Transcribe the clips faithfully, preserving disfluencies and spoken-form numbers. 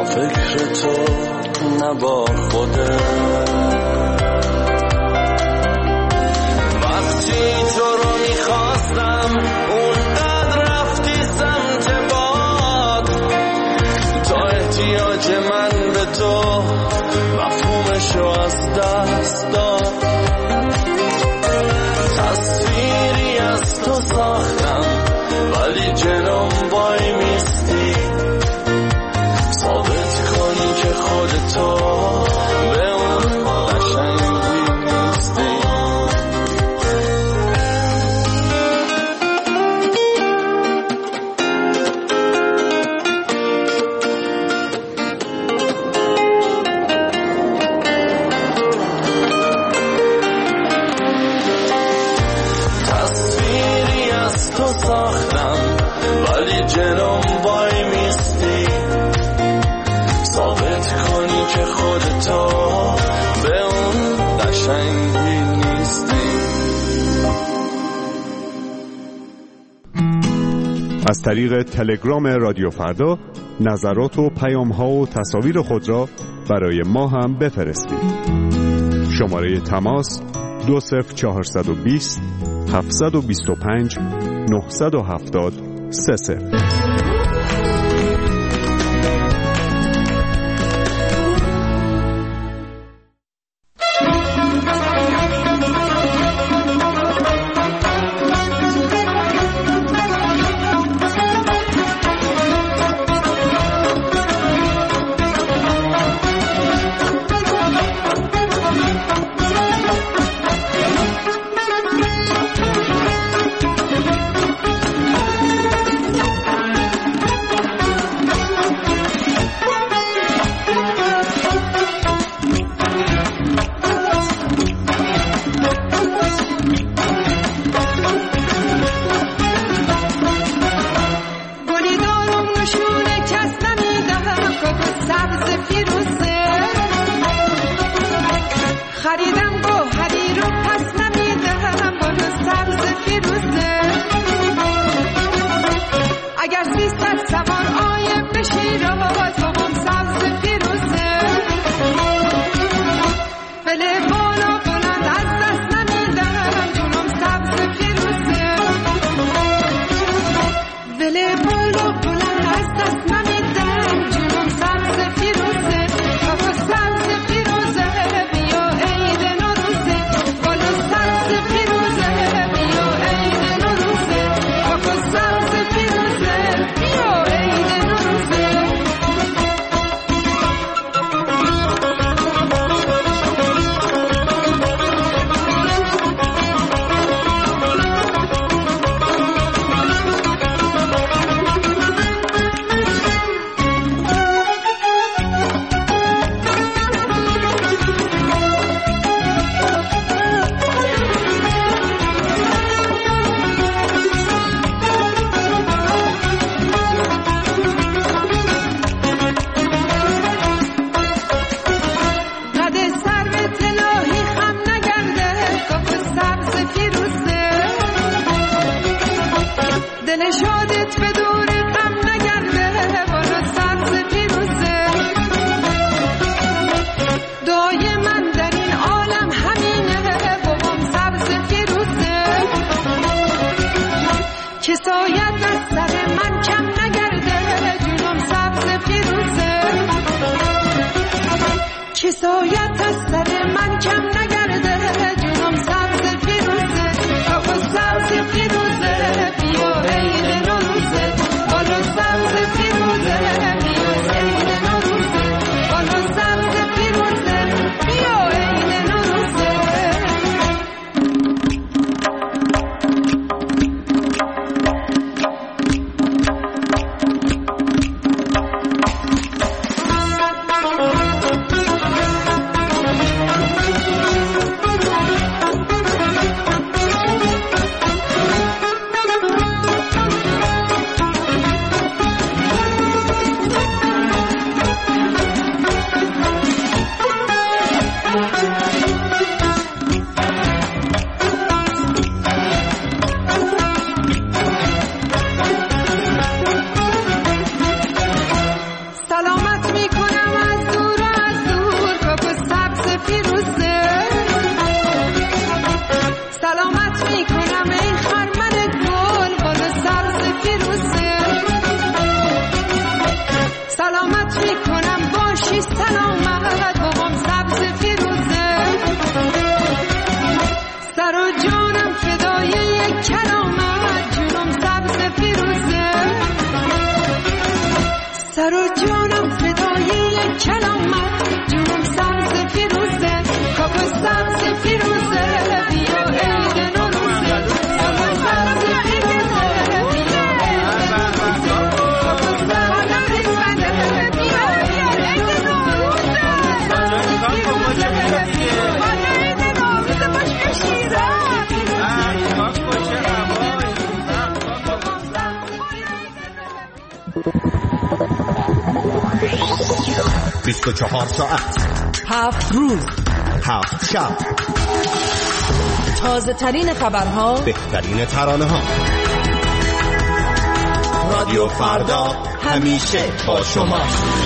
فکر تو نه با خوده. وقتی تو رو میخواستم اونقدر رفتی سمت باد، تا احتیاج من به تو مفهومشو از دست داد. تصویری از تو ساختم ولی جلوم وای میستی، ثابت کنی که خودتو به اون قشنگی نیستی. تصویری از تو ساختم ولی جلوم وای میستی، ثابت کنی که خودتو به اون قشنگی نیستی. از طریق تلگرام رادیو فردا نظرات و پیام‌ها و تصاویر خود را برای ما هم بفرستید. شماره تماس دو صفر چهارصد و بیست هفتصد و بیست و پنج نهصد و هفتاد سه صفر. سلامت میکنم باشی سلامت بابام سبز فیروزه سر و جانم فدای یک کلامت جونم سبز فیروزه سر و جانم فدای یک کلامت جونم سبز فیروزه کاکو سبز فیروزه بیا عید نوروزه کاکو سبز فیروزه بیا عید نوروزه کاکو سبز فیروزه بیا عید نوروزه سبز فیروزه بیا عید نوروزه باش بشیره بیست و چهار ساعت هفت روز هفت شب تازه ترین خبرها بهترین ترانه ها رادیو فردا همیشه با شما.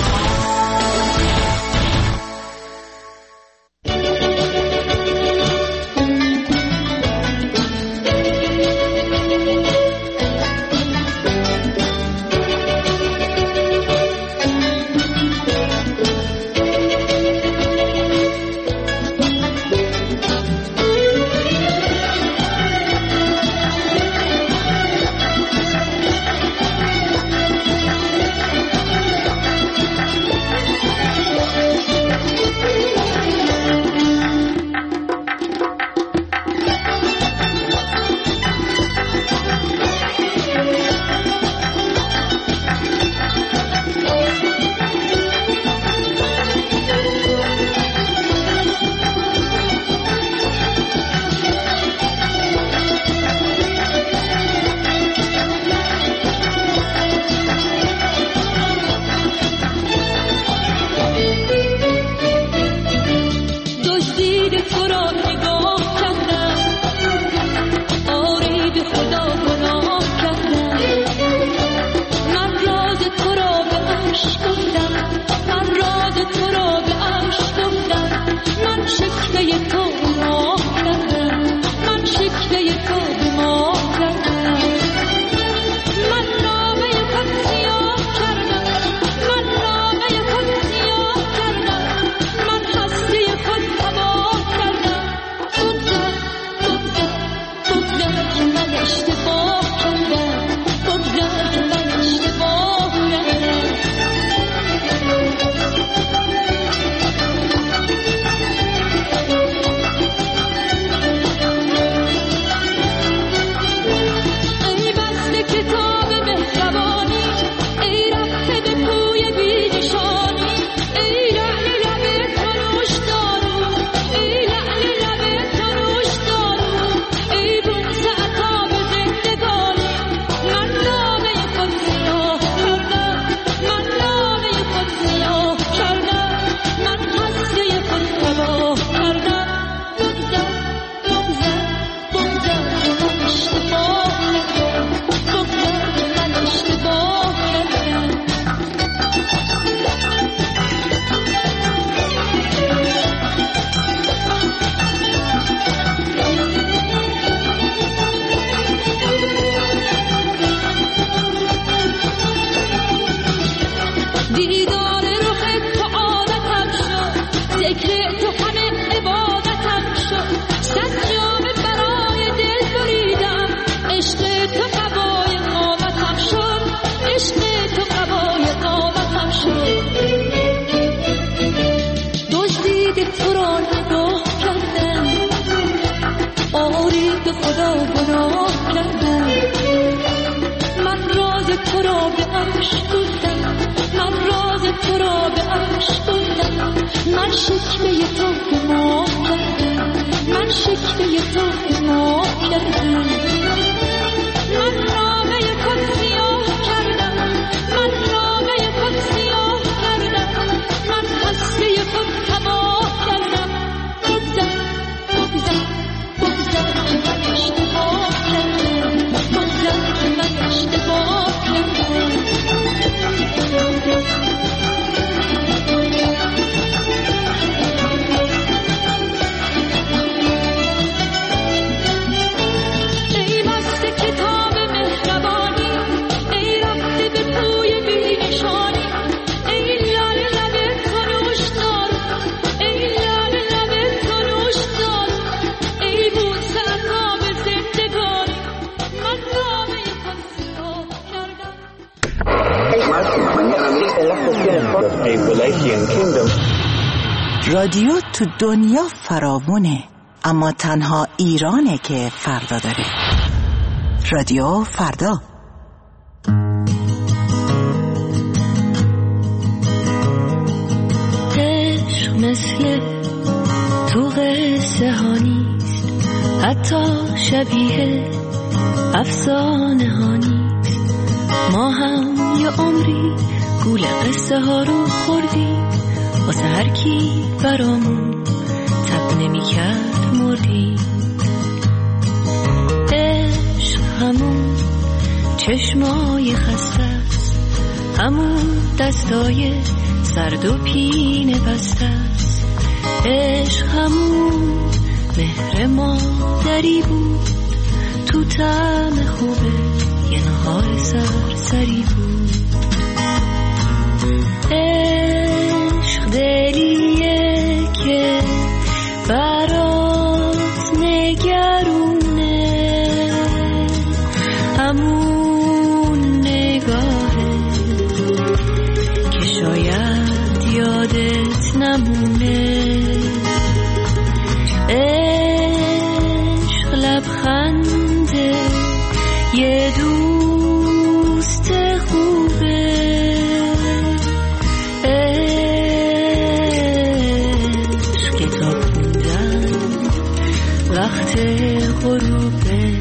من شکوه تو گناه کردم، من شکوه تو گناه کردم، من نامه خود سیاه کردم، من نامه خود سیاه کردم، من هسته خود تباه کردم. بگذر بگذر بگذر که من اشتباه کردم. Appalachian Kingdom. رادیو تو دنیا فراوونه، اما تنها ایرانه که فردا داره. رادیو فردا. عشق مثل تو قصه ها نیست، حتی شبیه افسانه ها نیست. ما هم یه عمری گول قصه ها رو خوردیم، واسه هر کی برامون تب نمی کرد مردیم. عشق همون چشمای خسته است، همون دستای سرد و پینه بسته است. عشق همون مهر مادری بود، تو طعم خوبه یه نهار سرسری بود. عشق دلیه که برات نگرونه، همون نگاهه که شاید یادت نمونه. عشق لبخنده یه دوست خوبه، عشق کتاب خوندن وقت غروبه.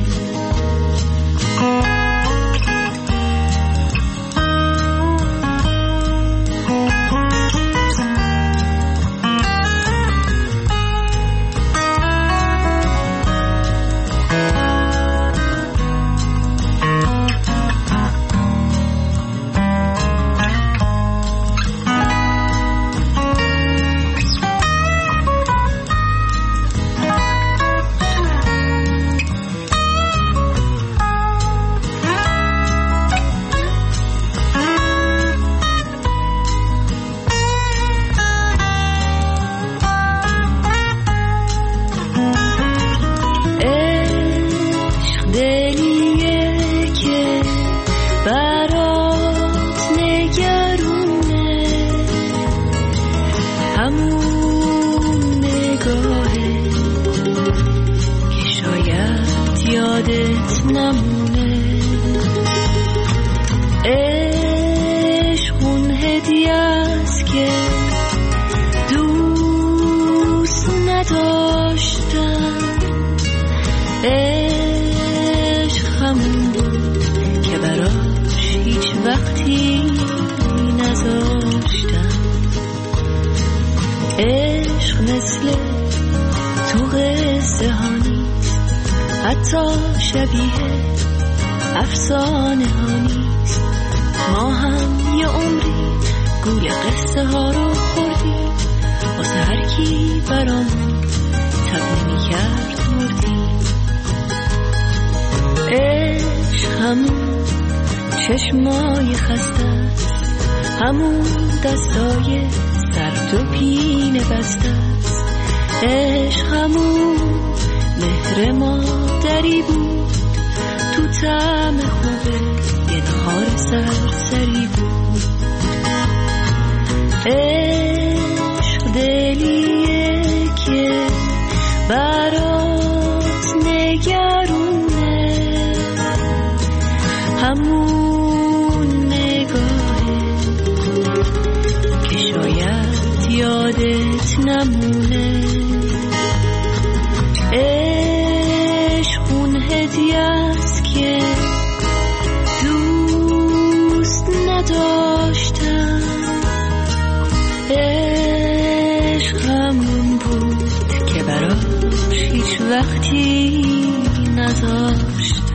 حتی شبیه افسانه ها نیست. ما هم یه عمری گول قصه ها رو خوردیم، واسه هر کی برامون تب نمی کرد مردیم. عشق همون چشمای خسته است، همون دستای سرد و پینه بسته است. عشق همون مهر مادری بود، تو طعم خوبه یه نهار سرسری بود. عشق دلیه که برات نگرونه، همون نگاهه که شاید یادت نمونه. عشق اون هدیه است که دوست نداشتم. عشق همون بود که براش هیچ وقتی نذاشتم.